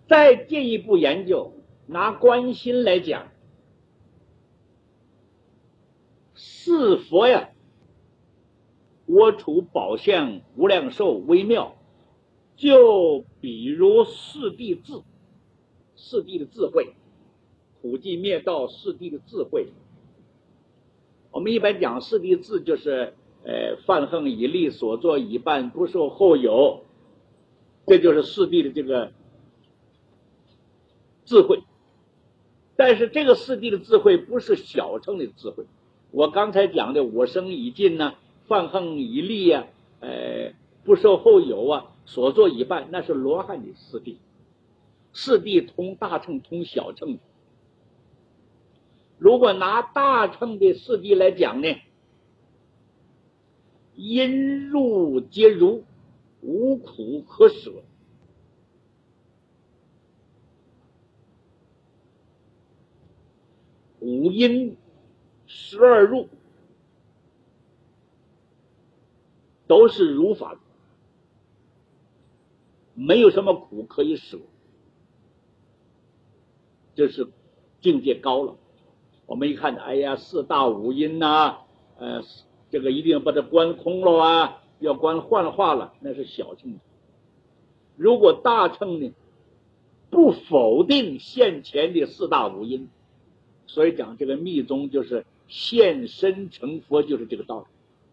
再进一步研究，拿观心来讲，四佛呀，我处宝相无量寿微妙，就比如四谛智，四谛的智慧，苦寂灭道四谛的智慧。我们一般讲四谛智就是犯横以立，所作已办，不受后有，这就是四谛的这个智慧。但是这个四谛的智慧不是小乘的智慧，我刚才讲的我生已尽呐、犯横已立呀、不受后有啊，所作已办，那是罗汉的四谛。四谛通大乘通小乘。如果拿大乘的四谛来讲呢，因入皆如，无苦可舍。五因12入都是如法，没有什么苦可以舍，这是境界高了。我们一看，哎呀，四大五因呐、这个一定要把它观空了啊，要观幻化了，那是小乘。如果大乘呢，不否定现前的四大五因，所以讲这个密宗就是现身成佛，就是这个道理。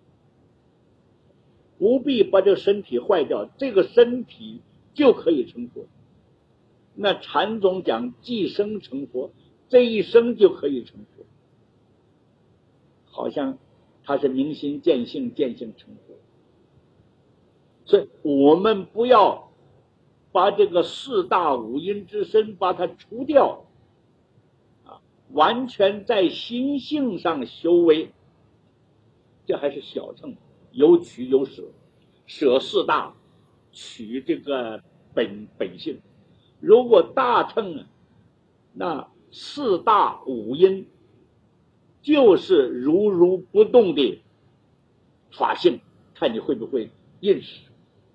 不必把这个身体坏掉，这个身体就可以成佛。那禅宗讲即生成佛，这一生就可以成佛，好像他是明心见性，见性成佛。所以我们不要把这个四大五因之身把它除掉，完全在心性上修为，这还是小乘，有取有舍，舍四大，取这个本性。如果大乘啊，那四大五因就是如不动的法性，看你会不会认识，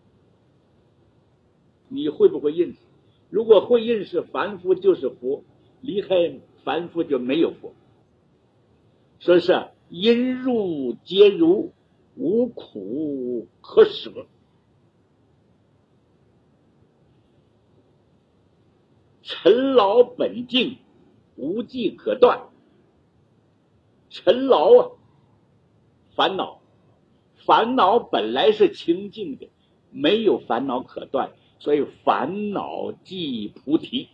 你会不会认识？如果会认识，凡夫就是佛，离开凡夫就没有佛。所以是因入皆如，无苦可舍。尘劳本净，无迹可断。尘劳啊，烦恼，烦恼本来是清净的，没有烦恼可断，所以烦恼即菩提。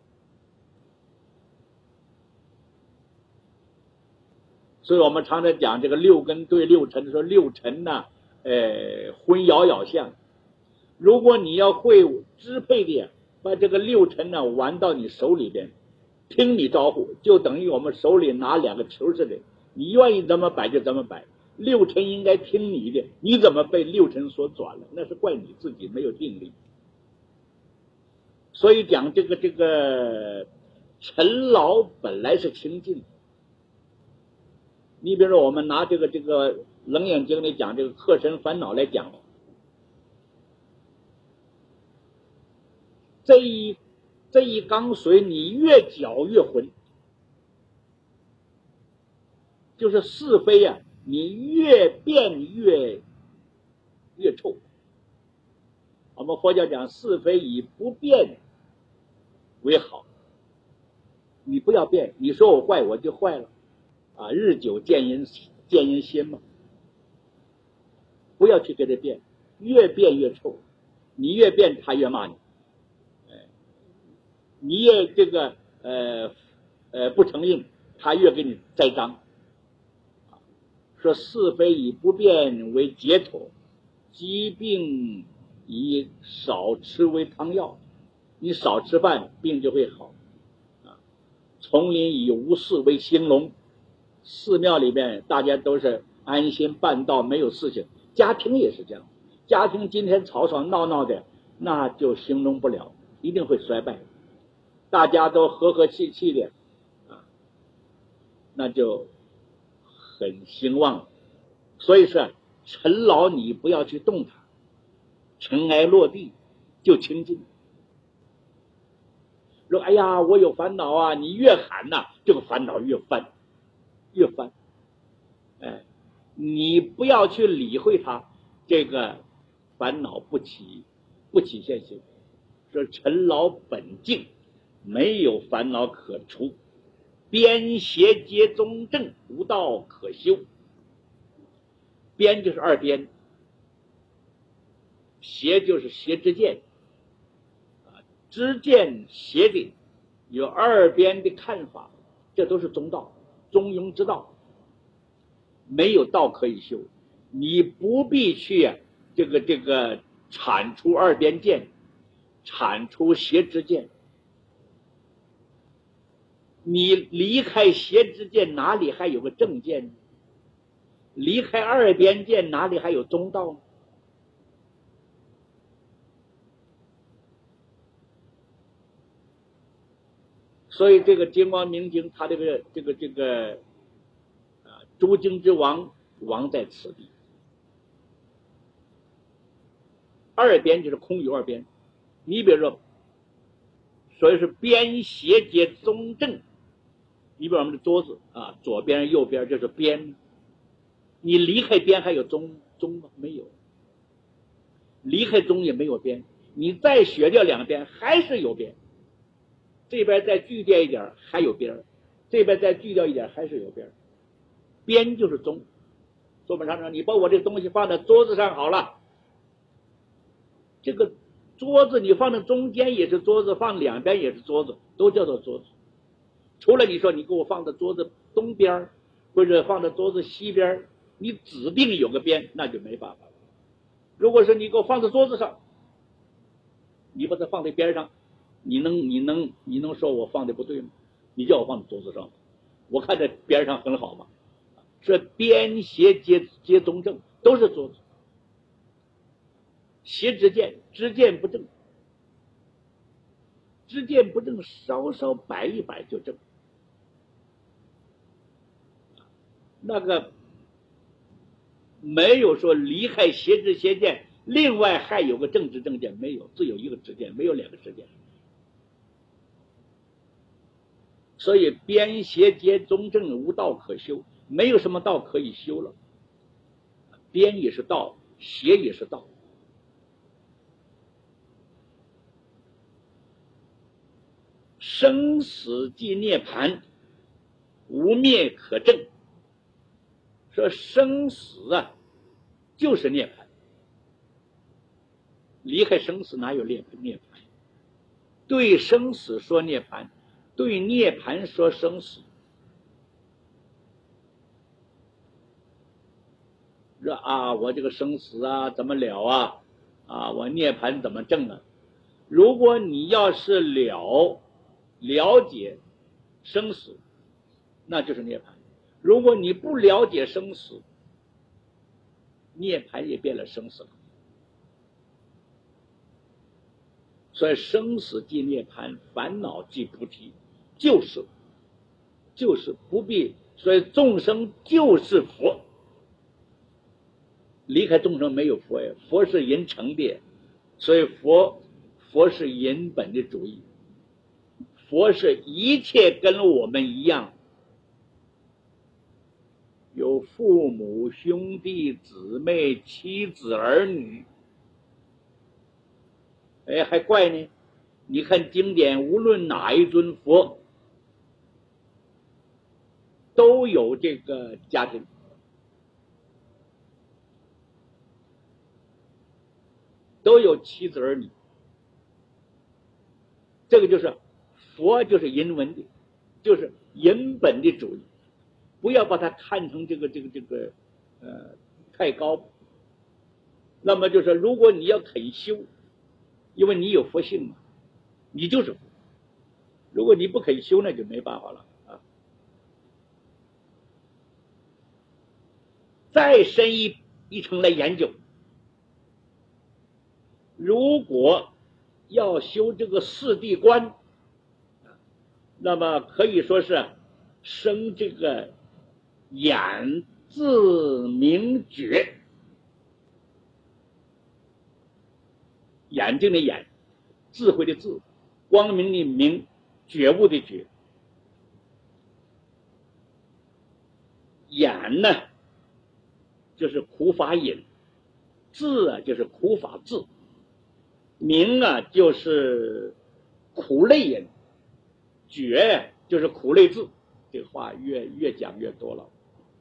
所以我们常常讲这个六根对六尘，说六尘呢，昏杳杳相。如果你要会支配的把这个六尘呢玩到你手里边，听你招呼，就等于我们手里拿两个球似的，你愿意怎么摆就怎么摆，六尘应该听你的，你怎么被六尘所转了，那是怪你自己没有定力。所以讲这个尘劳本来是清净。你比如说我们拿这个楞严经里讲这个客身烦恼来讲，这一缸水你越搅越浑，就是是非啊，你越变越臭。我们佛教讲是非以不变为好，你不要变，你说我坏我就坏了啊，日久见人心嘛，不要去给它变，越变越臭，你越变他越骂你，你越这个不承认，他越给你栽赃。说是非以不变为解脱，疾病以少吃为汤药，你少吃饭病就会好。丛林以无事为兴隆，寺庙里边大家都是安心办道，没有事情。家庭也是这样，家庭今天吵吵闹闹的，那就兴隆不了，一定会衰败。大家都和和气气的那就很兴旺。所以说尘劳你不要去动它，尘埃落地就清净。 说哎呀我有烦恼啊，你越喊呐，这个烦恼越翻，越翻。哎，你不要去理会它，这个烦恼不起现行。说尘劳本净，没有烦恼可除，边邪皆宗正，无道可修。边就是二边，邪就是邪之见，知见邪的有二边的看法，这都是中道，中庸之道，没有道可以修。你不必去这个铲除二边见，铲除邪之见。你离开邪之见，哪里还有个正见呢？离开二边见，哪里还有中道呢？所以这个金光明经，它这个诸经之王，王在此地。二边就是空有二边，你比如说，所以是边邪皆宗正。你比如我们的桌子啊，左边右边就是边，你离开边还有中吗？没有，离开中也没有边，你再削掉两边还是有边，这边再锯掉一点还有边，这边再锯掉一点还是有边，边就是中。说本上说，你把我这个东西放在桌子上好了，这个桌子你放在中间也是桌子，放两边也是桌子，都叫做桌子。除了你说你给我放在桌子东边或者放在桌子西边，你指定有个边，那就没办法了。如果是你给我放在桌子上，你把它放在边上，你能说我放的不对吗？你叫我放在桌子上，我看这边上很好嘛。这边邪皆宗正，都是桌子。邪之见，知见不正，知见不正，稍稍摆一摆就正。那个没有说离开邪知邪见，另外还有个正知正见，没有，只有一个知见，没有两个知见。所以边邪皆宗正，无道可修，没有什么道可以修了。边也是道，邪也是道。生死即涅槃，无灭可证。说生死啊，就是涅槃。离开生死哪有涅槃？对生死说涅槃，对涅槃说生死。说啊，我这个生死啊怎么了啊？啊，我涅槃怎么证啊？如果你要是了解生死，那就是涅槃。如果你不了解生死，涅槃也变了生死了。所以生死即涅槃，烦恼即菩提，就是不必。所以众生就是佛，离开众生没有佛呀。佛是人成的，所以佛是人本的主义。佛是一切跟我们一样，有父母兄弟姊妹妻子儿女。哎，还怪呢？你看经典，无论哪一尊佛，都有这个家庭，都有妻子儿女。这个就是佛，就是人文的，就是人本的主义。不要把它看成这个太高。那么就是如果你要肯修，因为你有佛性嘛，你就是佛。如果你不肯修，那就没办法了啊。再深一层来研究，如果要修这个四谛观，那么可以说是生这个眼字明觉，眼睛的眼，智慧的智，光明的明， 觉悟的觉。眼呢就是苦法引，智啊就是苦法智，明啊就是苦类引，觉就是苦类智。这个话越讲越多了。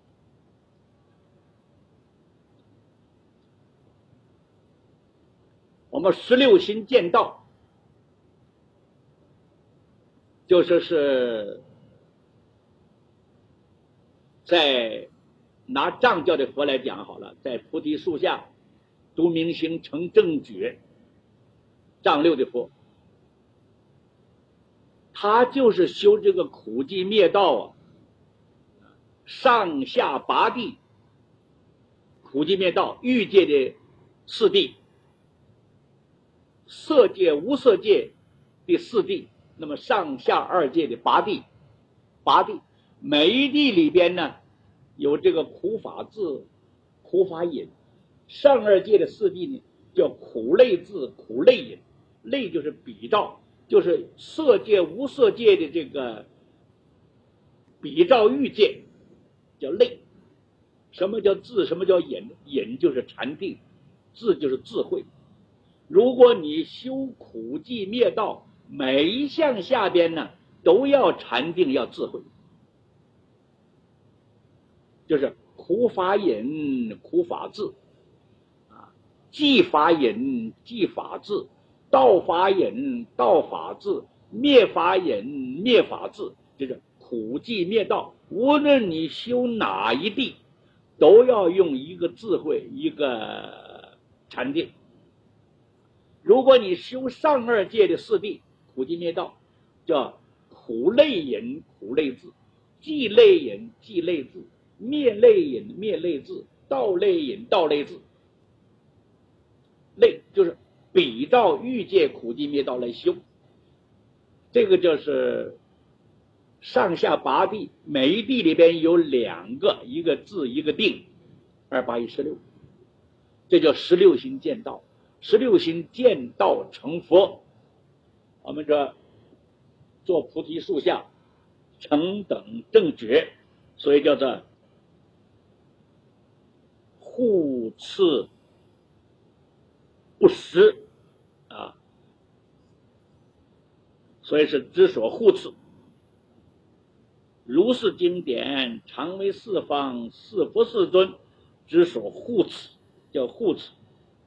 我们16心见道，就是在拿藏教的佛来讲好了，在菩提树下读明心成正觉，藏六的佛，他就是修这个苦寂灭道啊，上下八地，苦寂灭道欲界的4地，色界无色界的4地，那么上下2界的8地，每一地里边呢有这个苦法智、苦法引。上2界的4地呢叫苦类智、苦类引。类就是比照，就是色界无色界的这个比照欲界叫类。什么叫智？什么叫引？引就是禅定，智就是智慧。如果你修苦寂灭道，每一项下边呢都要禅定，要智慧，就是苦法引、苦法智，寂法引、寂法智，道法引、道法智，灭法引、灭法智，就是苦寂灭道。无论你修哪一地，都要用一个智慧，一个禅定。如果你修上2界的4地，苦寂灭道，叫苦类引、苦类智，寂类引、寂类智，灭类引、灭类智，道类引、道类智。类就是比照欲界苦寂灭道来修，这个就是上下8地，每一地里边有2个，一个智一个定，2、8、1、16，这叫16心见道。16心见道成佛，我们这做菩提树下成等正觉，所以叫做互次不实啊，所以是知所互次。如是经典，常为四方四佛世尊知所互次，叫互次。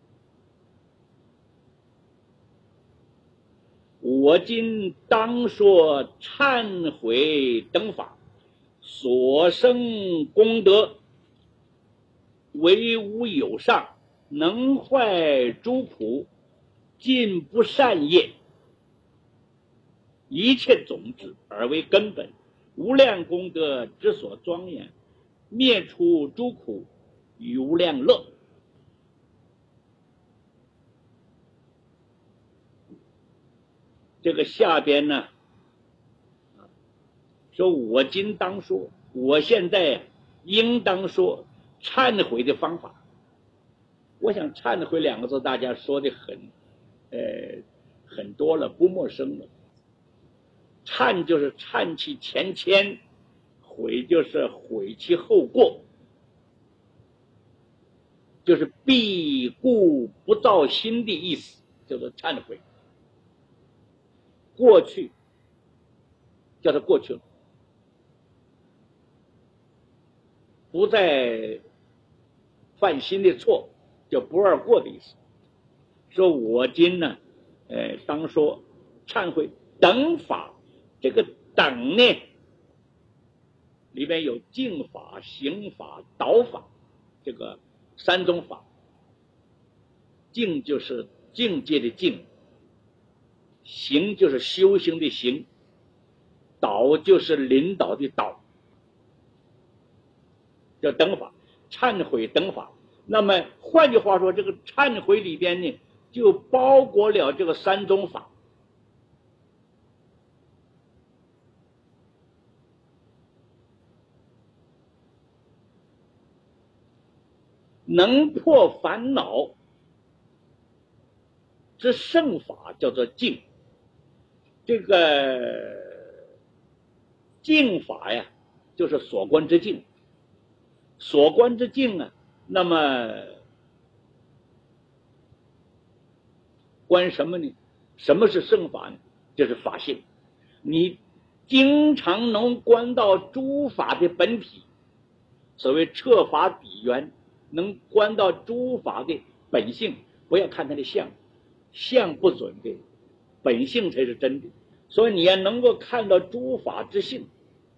我今当说忏悔等法，所生功德，唯无有上，能坏诸苦，尽不善业，一切种子而为根本，无量功德之所庄严，灭除诸苦，与无量乐。这个下边呢说我今当说，我现在应当说忏悔的方法。我想忏悔2个字大家说的很多了，不陌生了。忏就是忏其前愆，悔就是悔其后过，就是闭故不造新的意思，叫做忏悔。过去叫它过去了，不再犯新的错，叫不二过的意思。说我今呢当说忏悔等法，这个等呢里边有净法、行法、导法，这个3种法。净就是境界的净，行就是修行的行，导就是领导的导，叫等法，忏悔等法。那么换句话说，这个忏悔里边呢就包裹了这个3种法。能破烦恼之圣法叫做净， 这个净法呀，就是所观之净。所观之净啊，那么观什么呢？什么是圣法呢？就是法性。你经常能观到诸法的本体，所谓彻法底源，能观到诸法的本性。不要看它的相，相不准的，本性才是真的。所以你要能够看到诸法之性，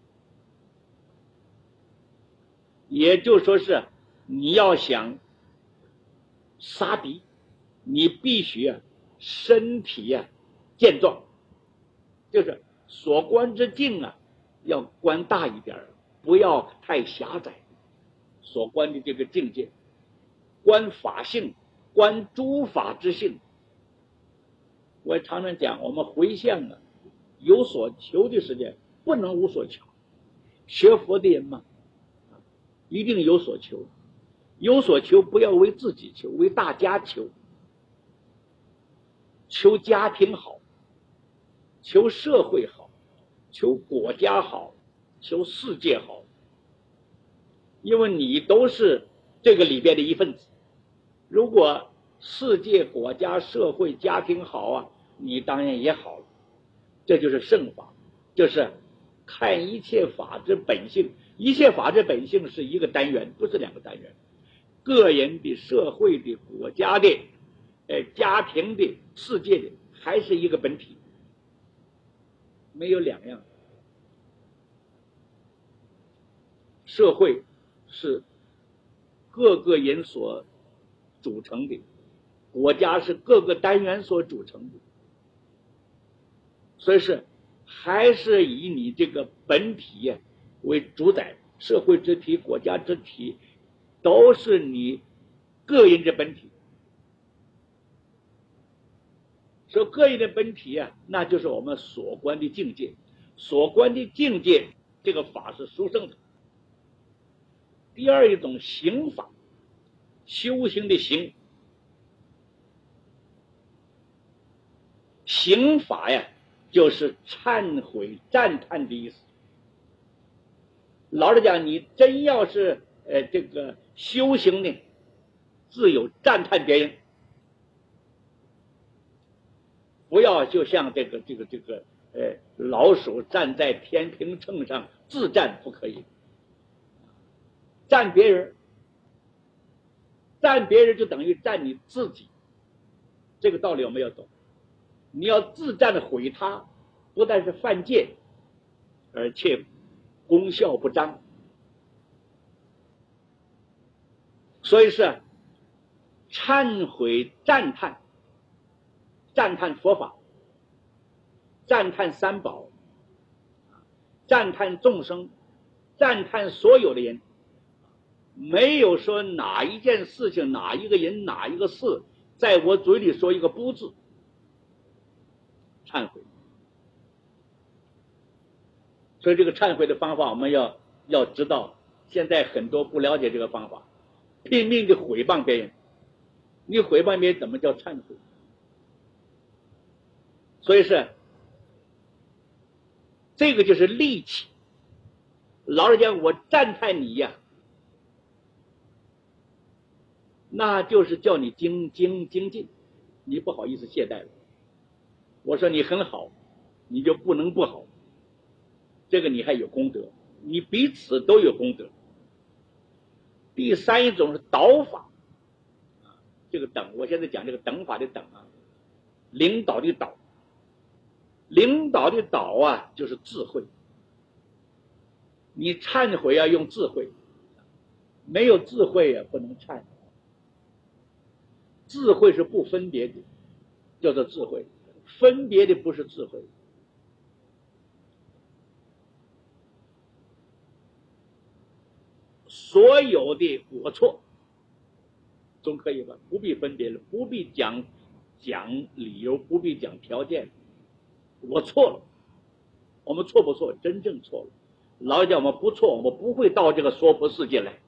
也就是说是你要想杀敌，你必须身体健壮，就是所观之境要观大一点，不要太狭窄。所观的这个境界，观法性，观诸法之性。我常常讲，我们回向有所求的时间不能无所求。学佛的人嘛，一定有所求。有所求不要为自己求，为大家求。求家庭好，求社会好，求国家好，求世界好。因为你都是这个里边的一份子。如果世界、国家、社会、家庭好你当然也好了。这就是圣法，就是看一切法之本性。一切法之本性是一个单元，不是两个单元。个人的、社会的、国家的、家庭的、世界的，还是一个本体，没有两样。社会是各个人所组成的，国家是各个单元所组成的，所以是还是以你这个本体为主宰。社会之体、国家之体都是你个人的本体。所以个人的本体那就是我们所观的境界。所观的境界，这个法是殊胜的。第二一种行法，修行的行，行法就是忏悔赞叹的意思。老实讲，你真要是这个修行呢，自有赞叹别人，不要就像这个老鼠站在天平秤上自赞，不可以。赞别人，赞别人就等于赞你自己，这个道理我们要懂。你要自赞的毁他，不但是犯戒，而且功效不彰。所以是忏悔赞叹，赞叹佛法，赞叹三宝，赞叹众生，赞叹所有的人。没有说哪一件事情、哪一个人、哪一个事在我嘴里说一个不字。忏悔。所以这个忏悔的方法我们要知道。现在很多不了解这个方法，拼命的毁谤别人。你毁谤别人怎么叫忏悔？所以是这个就是戾气。老实讲，我赞叹你那就是叫你精进，你不好意思懈怠了。我说你很好，你就不能不好，这个你还有功德，你彼此都有功德。第三一种是导法，这个等，我现在讲这个等法的等领导的导，领导的导就是智慧。你忏悔要用智慧，没有智慧不能忏。智慧是不分别的，叫做智慧，分别的不是智慧。所有的我错总可以吧，不必分别了，不必讲理由，不必讲条件。我错了，我们错不错？真正错了。老讲我们不错，我们不会到这个娑婆世界来。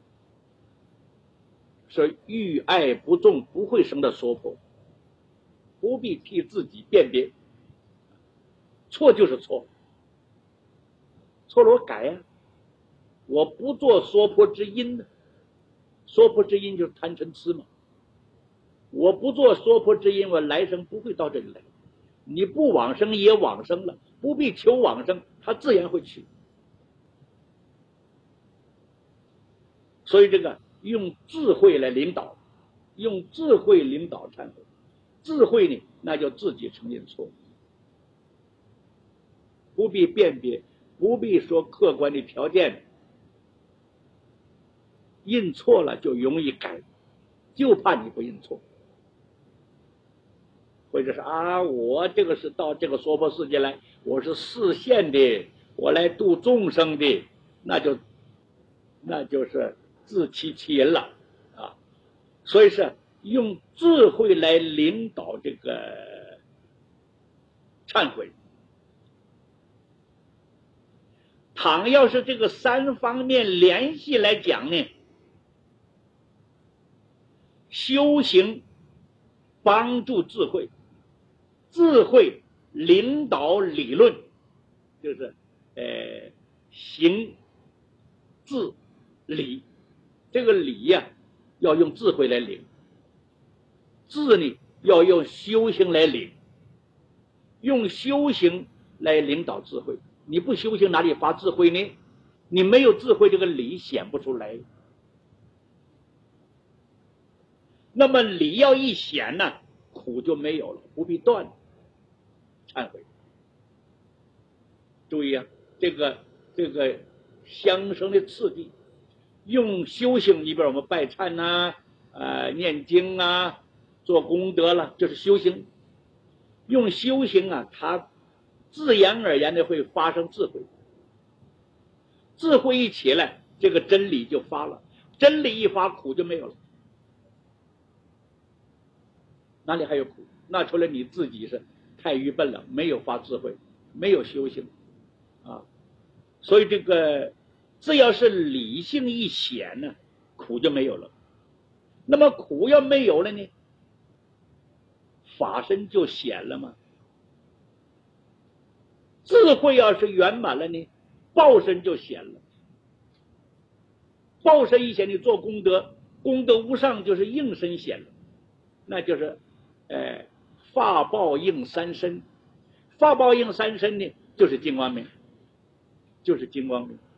所以欲爱不重，不会生到娑婆。 不必替自己辨别，错就是错，错了我改呀，我不做娑婆之因呢，娑婆之因就是贪嗔痴嘛，我不做娑婆之因，我来生不会到这里来，你不往生也往生了，不必求往生，他自然会去。所以这个用智慧来领导，用智慧领导忏悔，智慧呢，那就自己承认错，不必辨别，不必说客观的条件，印错了就容易改，就怕你不印错，或者是我这个是到这个娑婆世界来，我是示现的，我来度众生的，那就是自欺欺人了啊！所以是用智慧来领导这个忏悔。倘要是这个三方面联系来讲呢，修行帮助智慧，智慧领导理论，就是行智理，这个理呀，要用智慧来领，智呢要用修行来领，用修行来领导智慧。你不修行哪里发智慧呢？你没有智慧，这个理显不出来。那么理要一显呢，苦就没有了，不必断，忏悔。注意啊，这个相生的次第，用修行里边我们拜忏念经做功德了，这是修行。用修行它自然而然的会发生智慧，智慧一起来，这个真理就发了，真理一发，苦就没有了。哪里还有苦？那除了你自己是太愚笨了，没有发智慧，没有修行啊。所以这个只要是理性一显呢，苦就没有了。那么苦要没有了呢，法身就显了吗？智慧要是圆满了呢，报身就显了。报身一显，你做功德，功德无上就是应身显了，那就是法报应三身。法报应三身呢，就是金光明，就是金光明。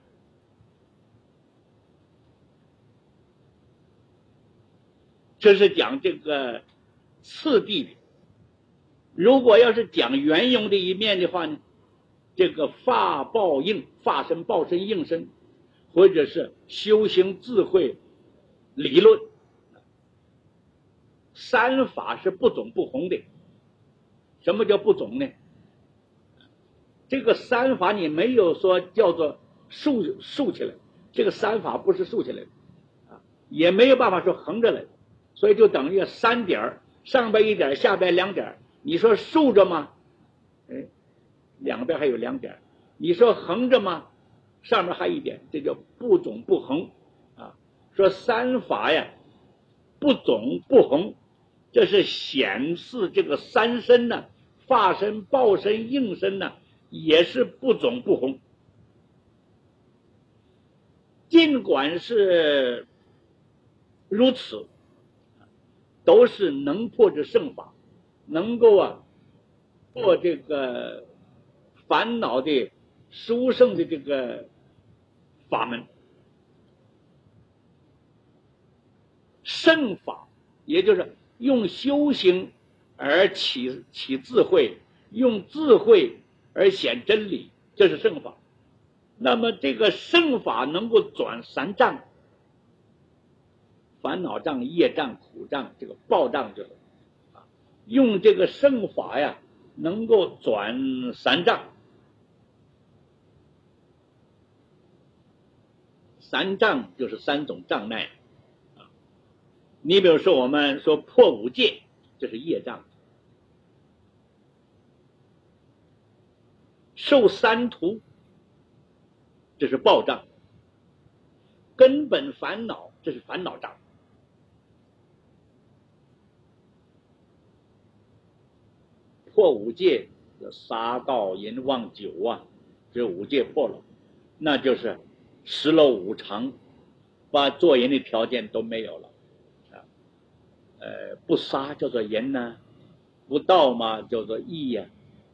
这是讲这个次第的。如果要是讲圆融的一面的话呢，这个法报应，法身报身应身，或者是修行智慧理论，三法是不总不弘的。什么叫不总呢？这个三法你没有说叫做竖起来，这个三法不是竖起来的也没有办法说横着来，所以就等于三点，上边一点，下边两点。你说竖着吗？两边还有两点。你说横着吗？上面还一点，这叫不总不横说三法呀，不总不横，这是显示这个三身呢，法身、报身、应身呢，也是不总不横。尽管是如此，都是能破之圣法，能够破这个烦恼的殊胜的这个法门。圣法也就是用修行而起智慧，用智慧而显真理，这是圣法。那么这个圣法能够转三障，烦恼障、业障、苦障，这个报障就是用这个圣法呀，能够转三障。三障就是三种障碍你比如说我们说破五戒，这是业障；受三途，这是报障；根本烦恼，这是烦恼障。 破五戒，杀盗淫妄酒啊，这五戒破了，那就是失了五常，把做人的条件都没有了啊。不杀叫做淫呢，不盗嘛叫做义呀，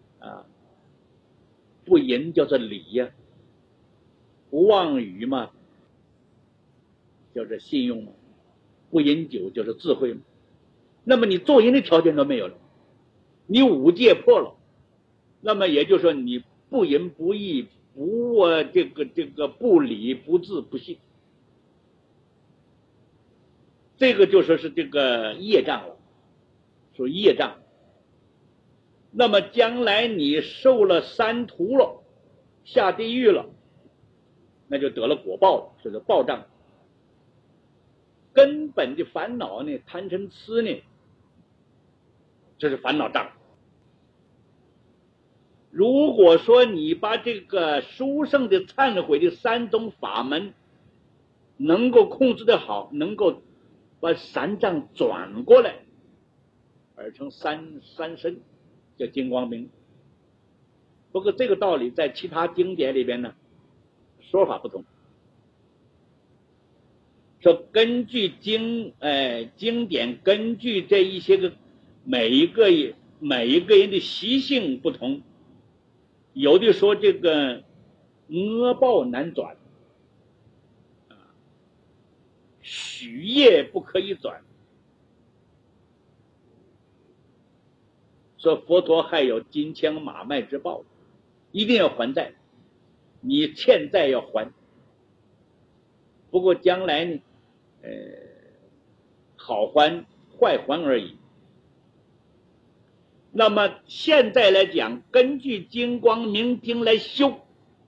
不淫叫做礼呀，不妄语嘛叫做信用嘛，不饮酒就是智慧嘛。那么你做人的条件都没有了，你五戒破了，那么也就是说你不淫不义不这个不礼不智不信，这个就说是这个业障了，属业障。那么将来你受了三途了，下地狱了，那就得了果报了，这是报障。根本的烦恼呢，贪嗔痴呢，这是烦恼障。如果说你把这个殊胜的忏悔的三种法门能够控制得好，能够把三障转过来，而成三身，叫金光明。不过这个道理在其他经典里边呢，说法不同。说根据经典，根据这一些个每一个人的习性不同，有的说这个恶报难转，许业不可以转。说佛陀还有金枪马麦之报，一定要还债，你欠债要还。不过将来呢，好还坏还而已。那么现在来讲，根据金光明经来修，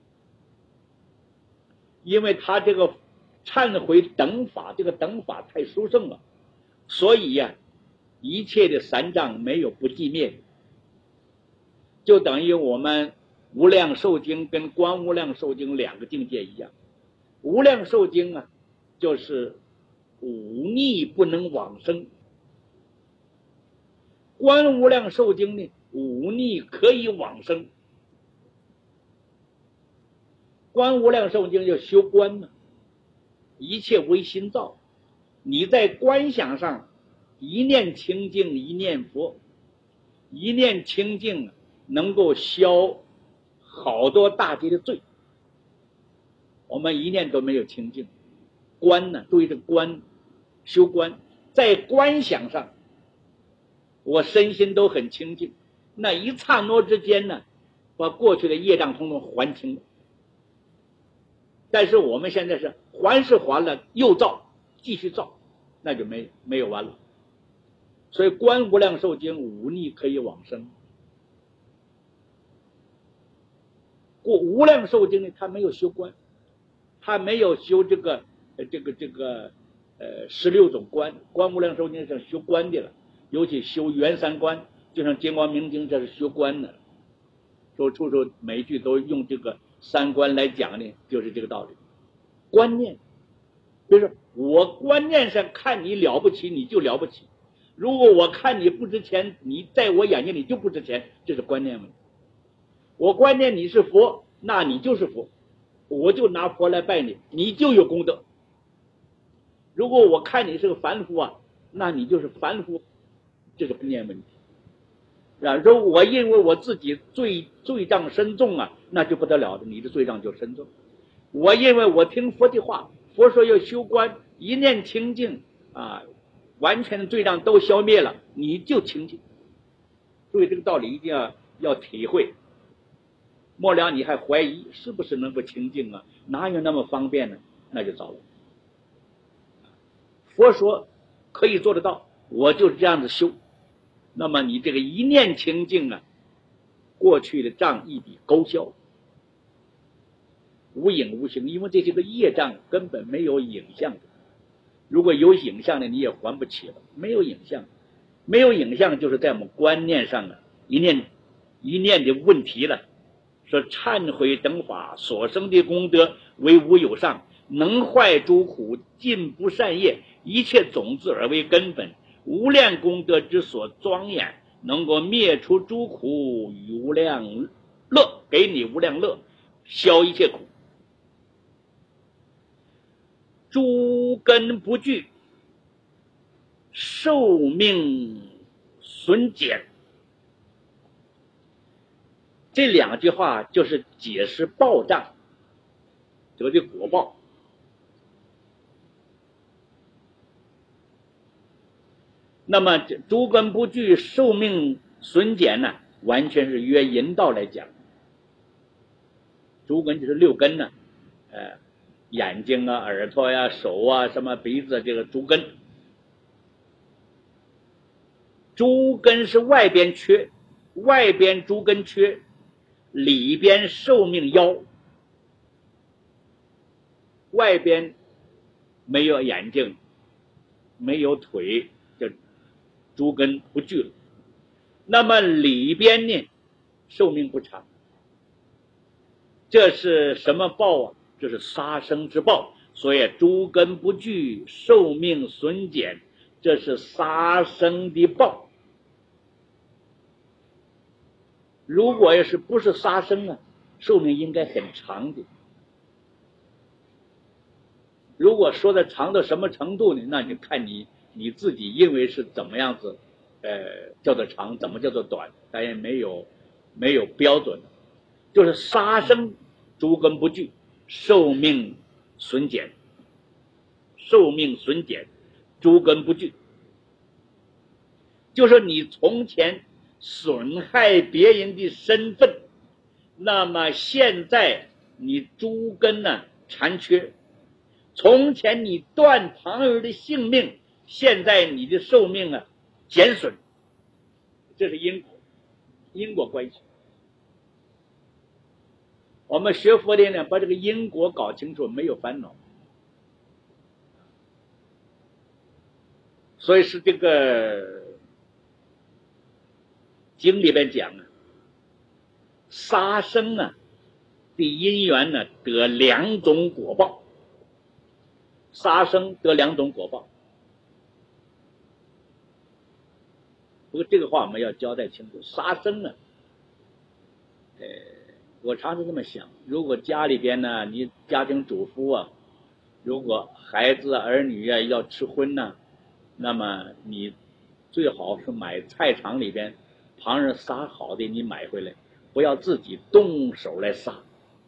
因为他这个忏悔等法，这个等法太殊胜了，所以呀，一切的三障没有不寂灭，就等于我们无量寿经跟观无量寿经两个境界一样。无量寿经啊，就是忤逆不能往生，观无量寿经呢，忤逆可以往生。观无量寿经就修观嘛，一切唯心造。你在观想上一念清净一念佛，一念清净能够消好多大劫的罪。我们一念都没有清净，观呢，注意这观，修观，在观想上我身心都很清净，那一刹那之间呢，把过去的业障统统还清了。但是我们现在是还是还了，又造，继续造，那就没有完了。所以观无量寿经忤逆可以往生。过无量寿经呢，他没有修观，他没有修这个16种观，观无量寿经是修观的了，尤其修圆三观，就像金光明经这是修观的，处处每一句都用这个三观来讲呢，就是这个道理。观念就是我观念上看你了不起，你就了不起；如果我看你不值钱，你在我眼睛里就不值钱，这是观念问题。我观念你是佛，那你就是佛，我就拿佛来拜你，你就有功德。如果我看你是个凡夫啊，那你就是凡夫，这是观念问题。然后我认为我自己罪障深重啊，那就不得了的，你的罪障就深重。我认为我听佛的话，佛说要修观，一念清净啊，完全的罪障都消灭了，你就清净。所以这个道理一定要体会。末了你还怀疑是不是能够清净啊？哪有那么方便呢？那就糟了。佛说可以做得到，我就这样子修。那么你这个一念清净啊，过去的障一笔勾销，无影无形，因为这些个业障根本没有影像的。如果有影像的，你也还不起了。没有影像，没有影像就是在我们观念上啊，一念的问题了。说忏悔等法所生的功德为无有上，能坏诸苦，尽不善业，一切种子而为根本，无量功德之所庄严， 能够灭除诸苦，与无量乐，给你无量乐，消一切苦。诸根不具，寿命损减。这两句话就是解释报障得的果报。那么诸根不具，寿命损减呢，完全是约引道来讲。诸根就是六根呢，眼睛啊、耳朵呀、手啊、什么鼻子，这个诸根。诸根是外边缺，外边诸根缺，里边寿命夭。外边没有眼睛，没有腿，就诸根不具了。那么里边呢，寿命不长。这是什么报啊？这是杀生之报。所以诸根不具，寿命损减，这是杀生的报。如果要是不是杀生啊，寿命应该很长的。如果说的长到什么程度呢？那就看你自己认为是怎么样子，叫做长，怎么叫做短，当然没有标准。就是杀生诸根不具，寿命损减，寿命损减，诸根不具，就是你从前损害别人的身份，那么现在你诸根呢残缺。从前你断旁人的性命，现在你的寿命啊减损，这是因果关系。我们学佛的呢，把这个因果搞清楚，没有烦恼。所以是这个经里边讲啊，杀生啊的因缘呢得两种果报。杀生得两种果报。不过这个话我们要交代清楚。杀生呢，我常常这么想，如果家里边呢，你家庭主妇啊，如果孩子儿女啊要吃荤呢，那么你最好是买菜场里边旁人杀好的你买回来，不要自己动手来杀，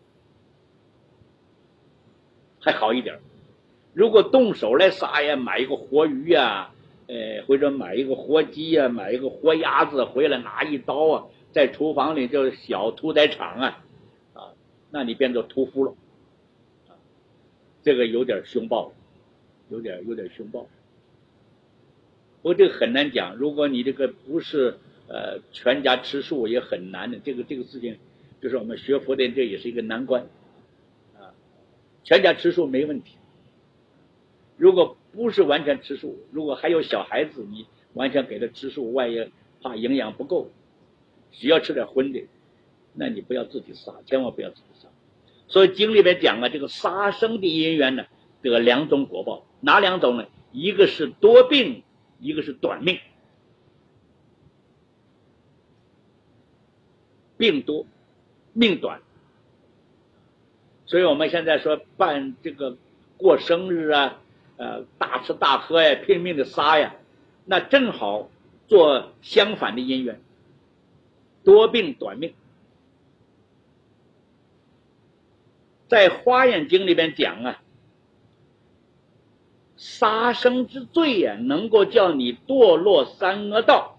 还好一点。如果动手来杀呀，买一个活鱼啊，或者买一个活鸡啊，买一个活鸭子回来拿一刀啊，在厨房里就是小屠宰场啊，那你变作屠夫了，这个有点凶暴，有点凶暴。不过这个很难讲，如果你这个不是全家吃素也很难的，这个事情就是我们学佛的这也是一个难关啊。全家吃素没问题。如果不是完全吃素，如果还有小孩子，你完全给他吃素，万一怕营养不够，需要吃点荤的，那你不要自己杀，千万不要自己杀。所以经里边讲啊，这个杀生的因缘呢，得两种果报。哪两种呢？一个是多病，一个是短命。病多，命短。所以我们现在说办这个过生日啊，大吃大喝呀，拼命的杀呀，那正好做相反的因缘，多病短命。在《华严经》里边讲啊，杀生之罪呀，能够叫你堕落三恶道。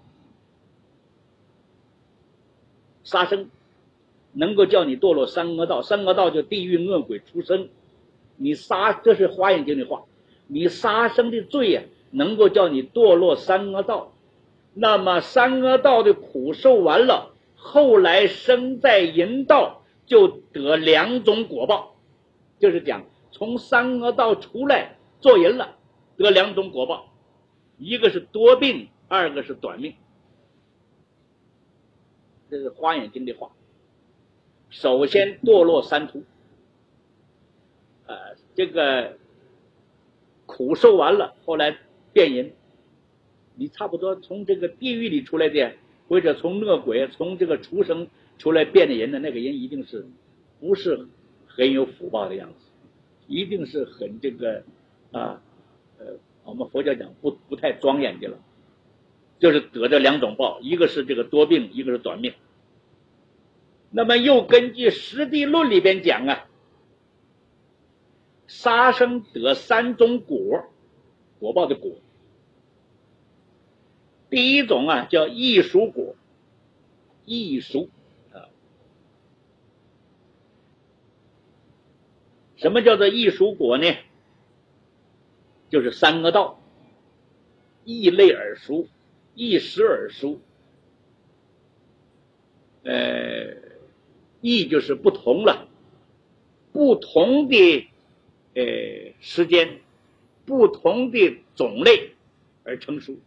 杀生能够叫你堕落三恶道，三恶道就地狱恶鬼畜生。你杀，这是《华严经》的话。你杀生的罪啊，能够叫你堕落三恶道。那么三恶道的苦受完了，后来生在淫道，就得两种果报。就是讲从三恶道出来做人了，得两种果报，一个是多病，二个是短命。这是《华严经》的话。首先堕落三途，这个苦受完了，后来变人，你差不多从这个地狱里出来的， 或者从恶鬼从这个畜生出来变的人的那个人，一定是不是很有福报的样子，一定是很这个我们佛教讲不太庄严的了，就是得这两种报，一个是这个多病，一个是短命。那么又根据《实地论》里边讲啊，杀生得三种果报的果。第一种啊叫异熟果，异熟什么叫做异熟果呢？就是三个道：异类而熟，异时而熟。异就是不同了，不同的时间，不同的种类而成熟。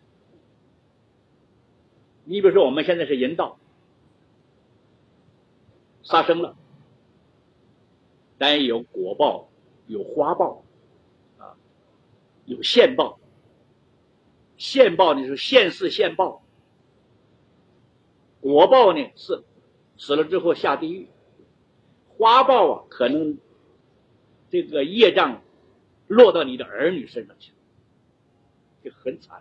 你比如说我们现在是人道，杀生了，当然有果报，有花报有现报。现报呢是现世现报，果报呢是死了之后下地狱，花报可能这个业障落到你的儿女身上去，这很惨。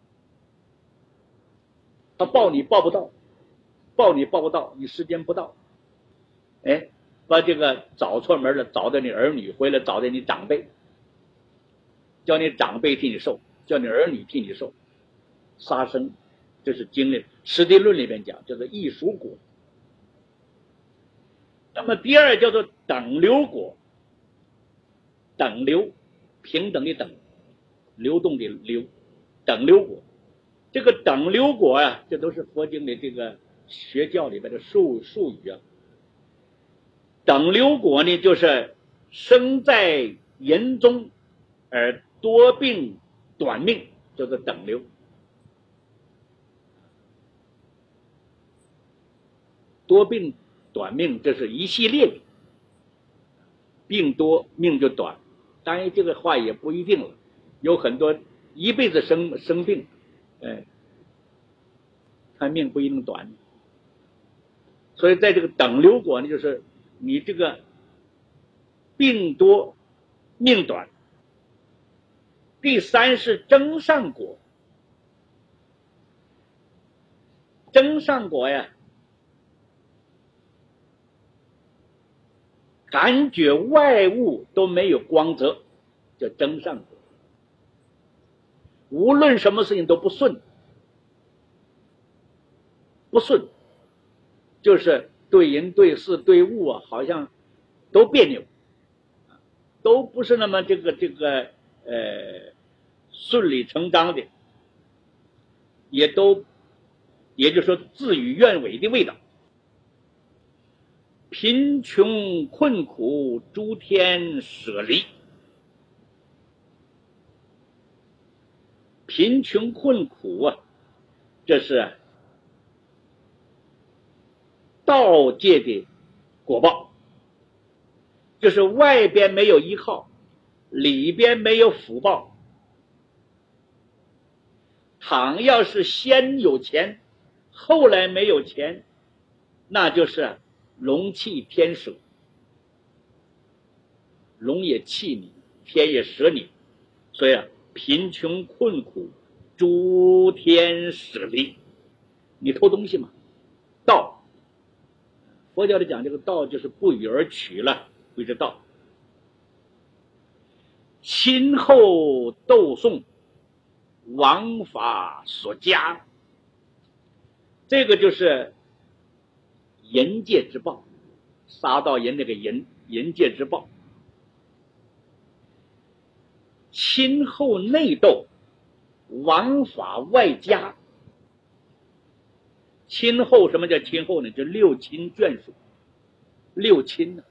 他报你报不到，你时间不到，把这个找错门了，找到你儿女，回来找到你长辈，叫你长辈替你受，叫你儿女替你受。杀生这是经历《实地论》里面讲，叫做异熟果。那么第二叫做等流果，等流平等的等，流动的流，等流果。这个等流果啊，这都是佛经的这个学教里边的术语啊。等流果呢，就是生在人中而多病短命，叫做等流。多病短命，这是一系列的，病多命就短。当然这个话也不一定了，有很多一辈子生病，他命不一定短。所以在这个等流果呢，就是你这个病多命短。第三是增上果，增上果呀，感觉外物都没有光泽，叫增上果。无论什么事情都不顺，就是对人对事对物好像都别扭，都不是那么这个顺理成章的，也就是说事与愿违的味道。贫穷困苦诸天舍离，贫穷困苦啊，这是道界的果报，就是外边没有依靠，里边没有福报。倘要是先有钱，后来没有钱，那就是龙弃天舍，龙也弃你，天也舍你。所以贫穷困苦诸天舍离，你偷东西嘛，道，佛教里讲这个道就是不与而取了，谓之道。亲后斗讼，王法所加，这个就是人界之报，杀到人那个人界之报。亲后内斗，王法外加。亲后，什么叫亲后呢？就六亲眷属，六亲呢。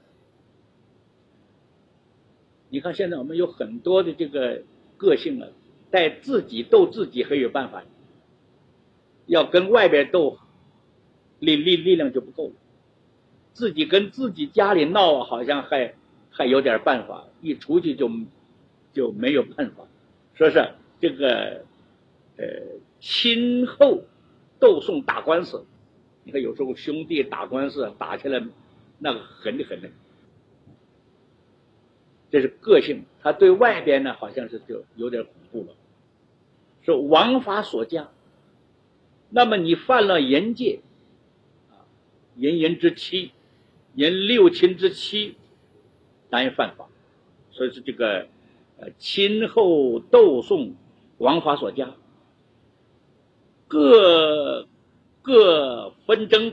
你看现在我们有很多的这个个性啊，在自己斗自己很有办法，要跟外边斗，力量就不够了。自己跟自己家里闹，好像还有点办法，一出去就没有办法。说是这个亲后斗讼打官司，你看有时候兄弟打官司打起来那个狠的很的，这是个性。他对外边呢好像是就有点恐怖了，是王法所加。那么你犯了淫戒，淫之妻，淫六亲之妻，当然犯法。所以是这个亲后斗讼，王法所加，各纷争，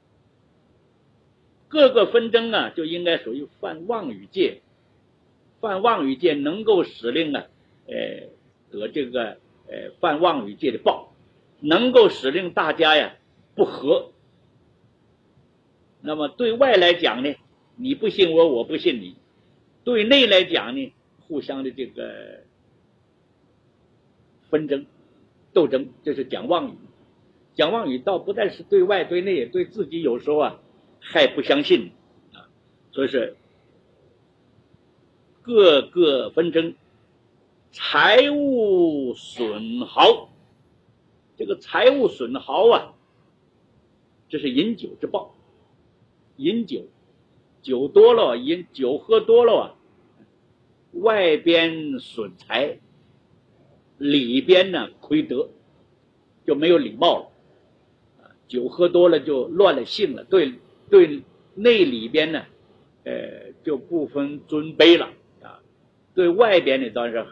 各个纷争啊，就应该属于犯妄语戒。犯妄语戒能够使令啊，得这个犯妄语戒的报，能够使令大家呀不和。那么对外来讲呢，你不信我，我不信你；对内来讲呢，互相的这个纷争、斗争，这是讲妄语。讲妄语倒不但是对外对内，对自己有时候啊还不相信啊，所以是各个纷争，财物损耗。这个财物损耗啊，这是饮酒之报。饮酒，酒多了，酒喝多了啊，外边损财，里边呢亏德，就没有礼貌了。酒喝多了就乱了性了，对内里边呢，就不分尊卑了啊。对外边呢，当然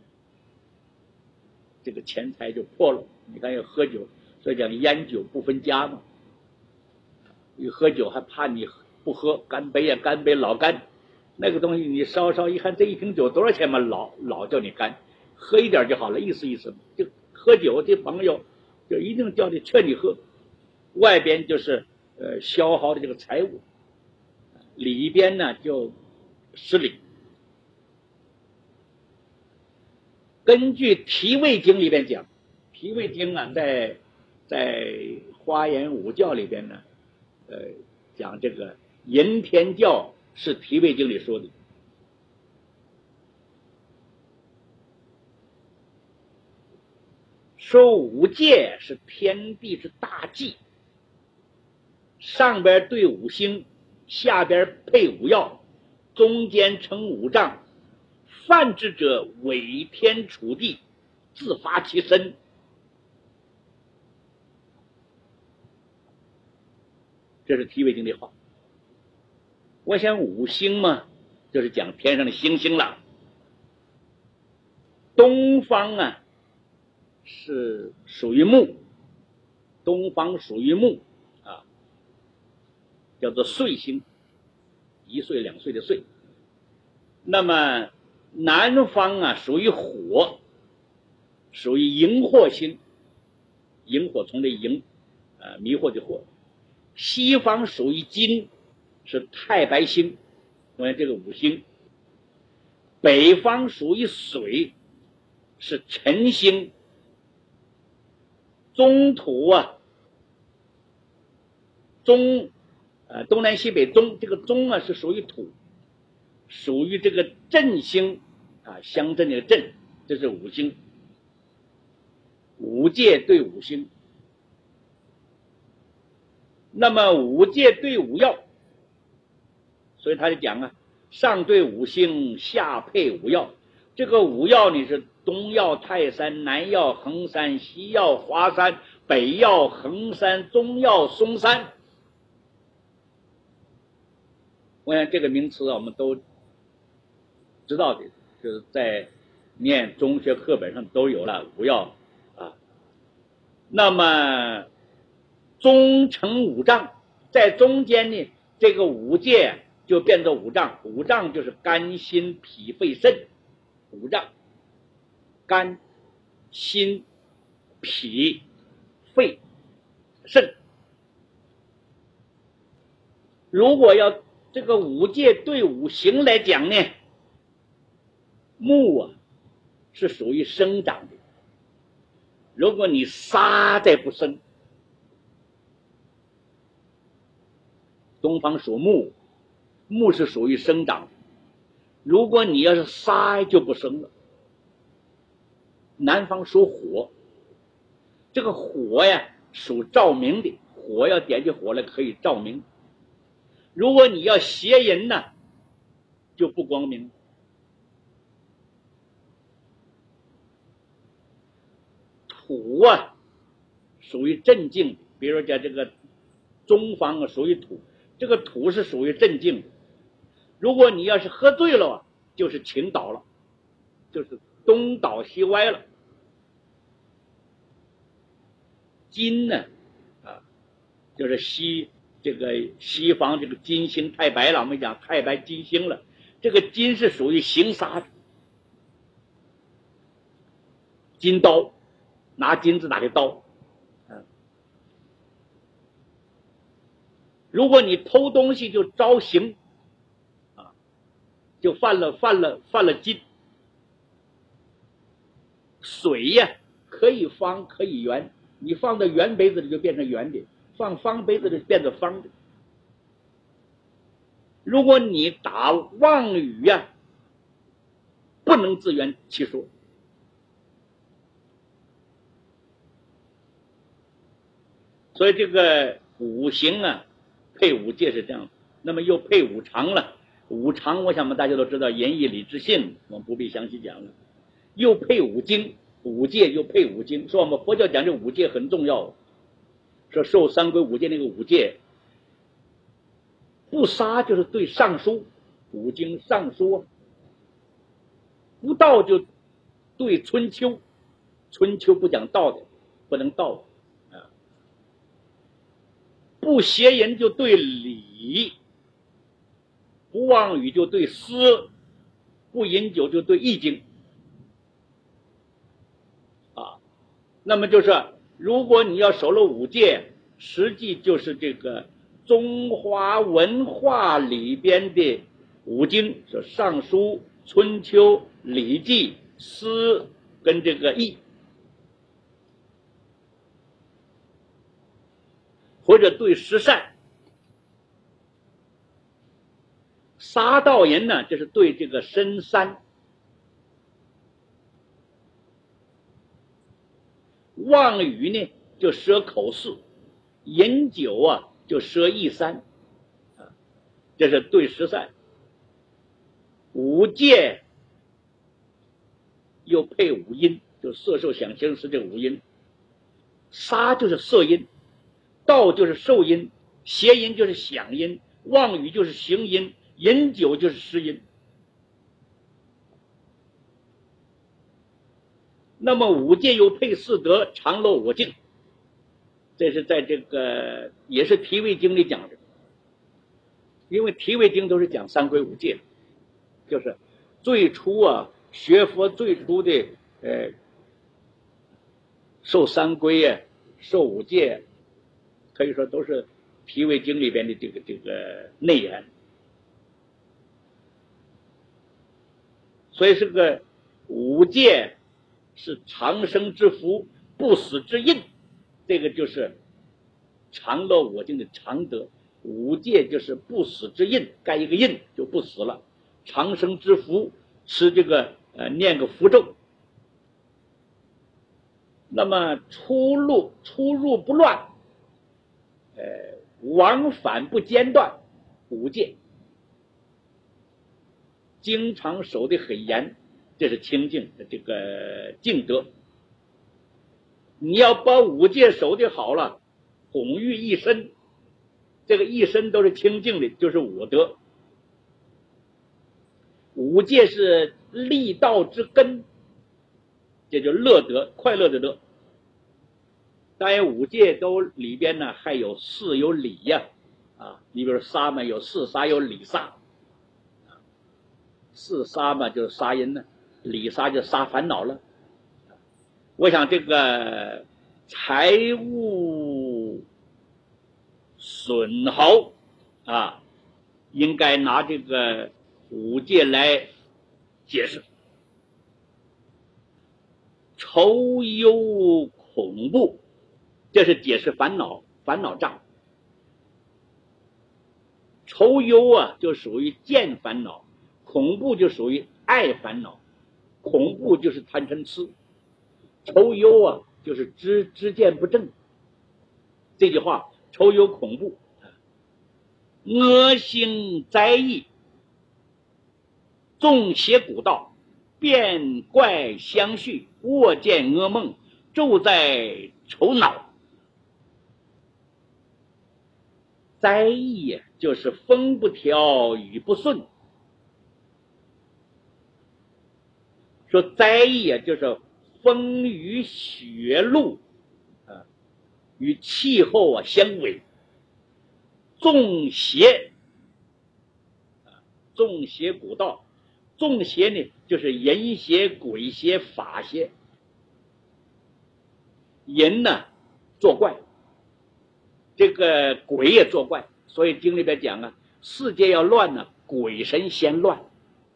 这个钱财就破了。你看要喝酒，所以讲烟酒不分家嘛。你喝酒还怕你不喝，干杯啊，干杯老干，那个东西你稍稍一看，这一瓶酒多少钱嘛，老叫你干，喝一点就好了，意思意思。就喝酒这朋友就一定叫你劝你喝。外边就是消耗的这个财物，里边呢就失礼。根据提味经里边讲，提味经啊，在华严五教里边呢，讲这个淫天教是提味经里说的。说五戒是天地之大忌，上边对五星，下边配五曜，中间成五丈，犯之者违天处地，自罚其身。这是提味经的话。我想五星嘛，就是讲天上的星星了。东方啊是属于木，东方属于木啊，叫做岁星，1岁2岁的岁。那么南方啊属于火，属于荧惑星，萤火虫的萤，迷惑的惑。西方属于金，是太白星，我看这个五星。北方属于水，是辰星。中土啊，东南西北中，这个中啊是属于土，属于这个镇星啊，乡镇的镇，这是五星。五界对五星。那么五界对五曜，所以他就讲啊，上对五星，下配五曜。这个五曜你是东曜泰山，南曜衡山，西曜华山，北曜衡山，中曜嵩山。我想这个名词我们都知道的，就是在念中学课本上都有了五曜啊。那么中成五丈，在中间呢，这个五界就变作五丈。五丈就是肝心脾肺肾，五丈，肝心脾肺肾。如果要这个五界对五行来讲呢，木啊是属于生长的，如果你杀再不生。东方属木，木是属于生长的，如果你要是杀就不生了。南方属火，这个火呀属照明的，火要点起火来可以照明。如果你要邪淫呢，就不光明。土啊，属于镇静，比如说讲这个中方啊，属于土，这个土是属于镇静的。如果你要是喝醉了啊，就是倾倒了，就是东倒西歪了。金呢，就是西方这个金星太白了，我们讲太白金星了，这个金是属于行杀的，金刀，拿金子打的刀。如果你偷东西就招刑，就犯了金。水呀，可以方可以圆，你放到圆杯子里就变成圆的，放方杯子里就变成方的。如果你打妄语呀，不能自圆其说。所以这个五行啊，配五戒是这样，那么又配五常了。五常我想我们大家都知道，仁义礼智信，我们不必详细讲了。又配五经，五戒又配五经，说我们佛教讲这五戒很重要。说受三规五戒那个五戒，不杀就是对上书，五经上书；不盗就对春秋，春秋不讲道的，不能盗。不邪淫就对礼，不妄语就对思，不饮酒就对易经。那么就是如果你要守了五戒，实际就是这个中华文化里边的五经，说尚书、春秋、礼记、诗跟这个易，或者对十善。杀盗淫呢，就是对这个申三。妄语呢就舍口四，饮酒啊就舍意三，这是对十善。五戒又配五阴，就色受想行识这五阴。杀就是色阴，盗就是受阴，邪淫就是想阴，妄语就是行阴，饮酒就是失阴。那么五戒又配四德，常乐我净，这是在这个也是提味经里讲的。因为提味经都是讲三规五戒，就是最初啊学佛最初的受三规啊受五戒，可以说都是提味经里边的这个内涵。所以这个五戒是长生之福，不死之印，这个就是常乐我净的常德。五戒就是不死之印，盖一个印就不死了。长生之福，吃这个念个符咒。那么出入不乱，往返不间断，五戒经常守得很严，这是清净的这个净德。你要把五戒守得好了，统御一身，这个一身都是清净的，就是五德。五戒是立道之根，这就乐德，快乐的德。当然五戒都里边呢还有事有理呀，你比如杀嘛，有事杀有理杀，事杀嘛就是杀人呢，理杀就杀烦恼了。我想这个财物损耗应该拿这个五戒来解释。愁忧恐怖，这是解释烦恼障。愁忧就属于见烦恼，恐怖就属于爱烦恼。恐怖就是贪嗔痴，愁忧就是知见不正。 这句话丑有恐怖。恶行灾异，众邪古道，变怪相续，卧见噩梦，昼在愁恼。灾异就是风不调雨不顺，说灾异就是风雨雪露与气候相违。众邪古道，众邪呢就是人邪、鬼邪、法邪。人呢作怪，这个鬼也作怪，所以经里边讲啊，世界要乱呢，鬼神先乱。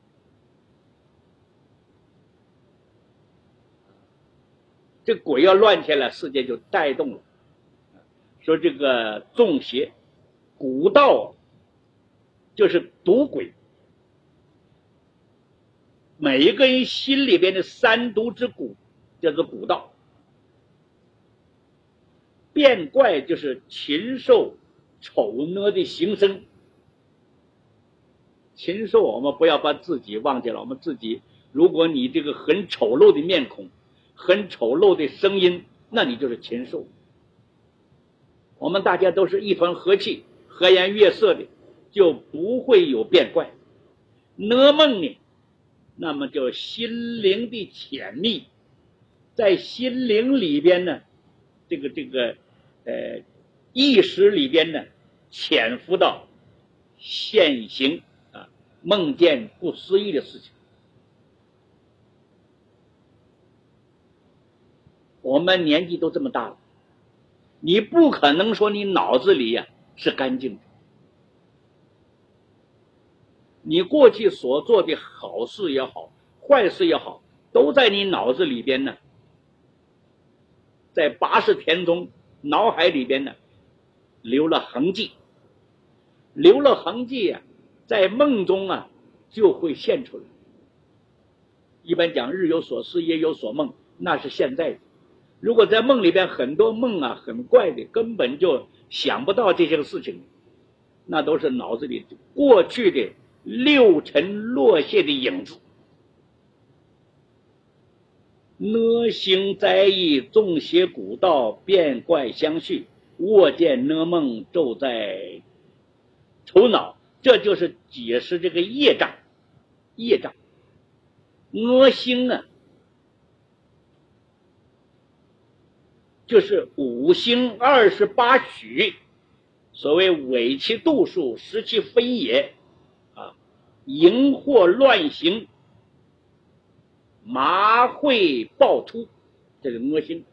这鬼要乱起来，世界就带动了。说这个众邪古道就是毒鬼，每一个人心里边的三毒之蛊叫做蛊道。变怪就是禽兽丑恶的形生。禽兽我们不要把自己忘记了，我们自己如果你这个很丑陋的面孔，很丑陋的声音，那你就是禽兽。我们大家都是一团和气，和颜悦色的，就不会有变怪。噩梦呢，那么就心灵的潜秘，在心灵里边呢，这个意识里边呢，潜伏到现行梦见不思议的事情。我们年纪都这么大了，你不可能说你脑子里是干净的。你过去所做的好事也好，坏事也好，都在你脑子里边呢，在80田中脑海里边呢留了痕迹。留了痕迹在梦中就会现出来。一般讲日有所思夜有所梦，那是现在的。如果在梦里边很多梦很怪的，根本就想不到这些事情，那都是脑子里过去的六尘落谢的影子。恶行灾异，众邪古道，变怪相续，卧见噩梦，昼在愁恼。这就是解释这个业障。业障恶行就是五行28许，所谓伪其度数，实其分也淫惑乱行，麻秽暴突，这是恶行。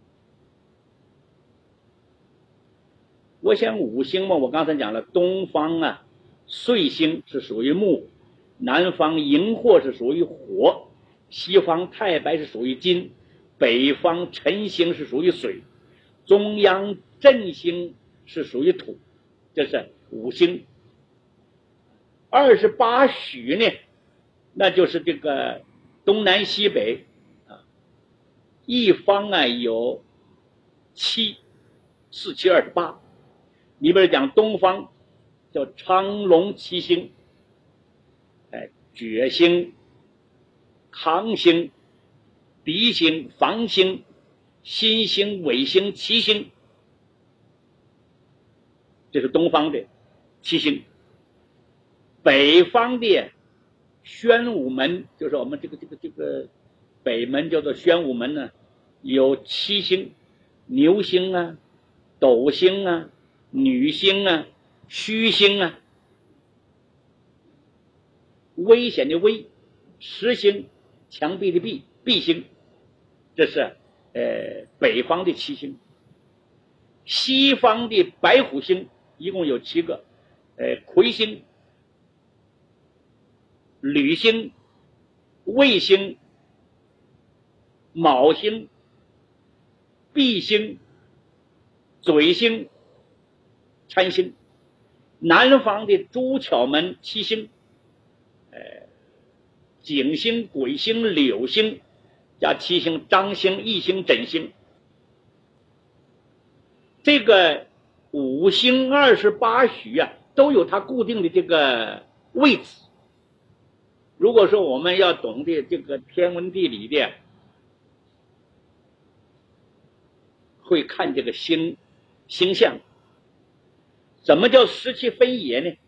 我想五行嘛，我刚才讲了，东方岁星是属于木，南方荧惑是属于火，西方太白是属于金，北方辰星是属于水，中央震星是属于土，这是五星。28许呢，那就是这个东南西北一方有7，4、7、28。里边讲东方叫昌龙7星，决星、康星、敌星、防星、辛星、尾星、七星，这是东方的7星。北方的宣武门，就是我们这个北门叫做宣武门呢，有7星，牛星斗星女星虚星危险的危，实星，墙壁的壁，壁星，这是北方的7星。西方的白虎星一共有7个，魁星、履星、卫星、卯星、弼星、嘴星、参星。南方的朱巧门7星，景星、癸星、柳星加7星，张星、羿星、轸星。 这个五星28许啊，都有它固定的这个位置。如果说我们要懂得这个天文地理的，会看这个星象。怎么叫时期分野呢？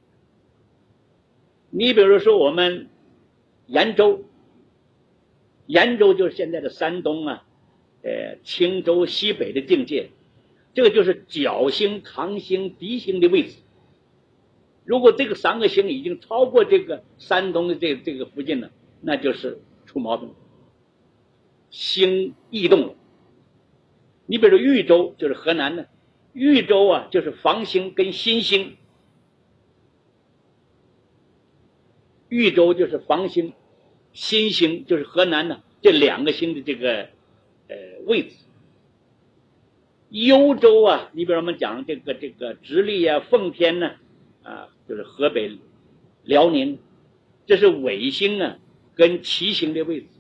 你比如说我们延州就是现在的山东啊，青州西北的境界，这个就是角星、扛星、敌星的位置。如果这个3个星已经超过这个山东的这个附近了，那就是出毛病，星异动了。你比如说豫州就是河南的，豫州啊就是房星跟新星，豫州就是房星，新星就是河南的这2个星的这个位置。幽州啊，你比如我们讲这个直隶啊、奉天呢就是河北辽宁，这是尾星啊跟奇星的位置。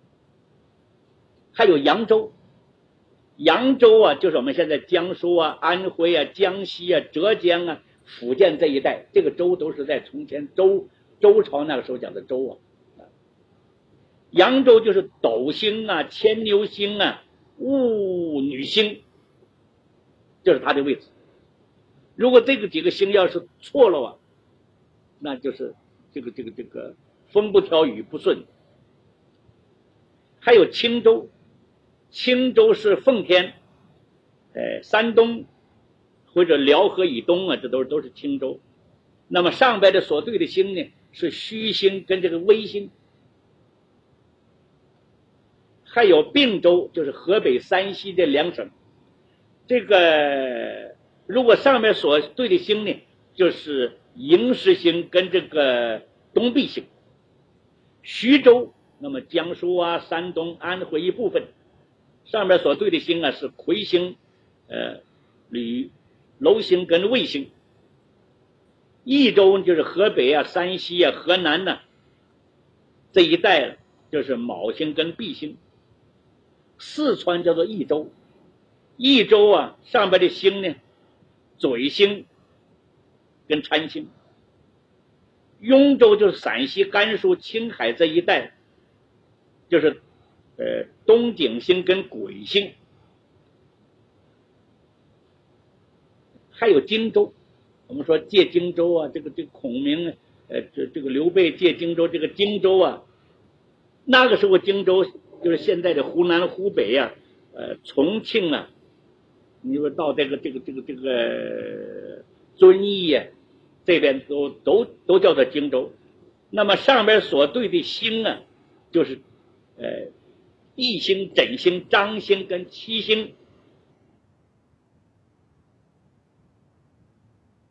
还有扬州啊，就是我们现在江苏啊、安徽啊、江西啊、浙江啊、福建这一带，这个州都是在从前周朝那个时候讲的州啊。扬州就是斗星啊、牵牛星啊、戊女星，这是它的位置。如果这个几个星要是错了啊，那就是这个风不调雨不顺。还有青州是奉天，山东或者辽河以东啊，这都是青州。那么上边的所对的星呢，是虚星跟这个微星。还有并州，就是河北、山西这2省，这个如果上面所对的星呢，就是迎时星跟这个东壁星。徐州，那么江苏啊、山东、安徽一部分，上面所对的星啊是魁星、楼星跟卫星。益州就是河北啊、山西啊、河南呢这一带，就是卯星跟弼星。四川叫做益州啊，上边的星呢，嘴星跟参星。雍州就是陕西、甘肃、青海这一带，就是东井星跟癸星。还有荆州，我们说借荆州啊，这个孔明这个刘备借荆州，这个荆州啊，那个时候荆州就是现在的湖南、湖北啊，重庆啊，你说到这个遵义啊，这边都叫做荆州。那么上边所对的星啊，就是地星、枕星、张星跟七星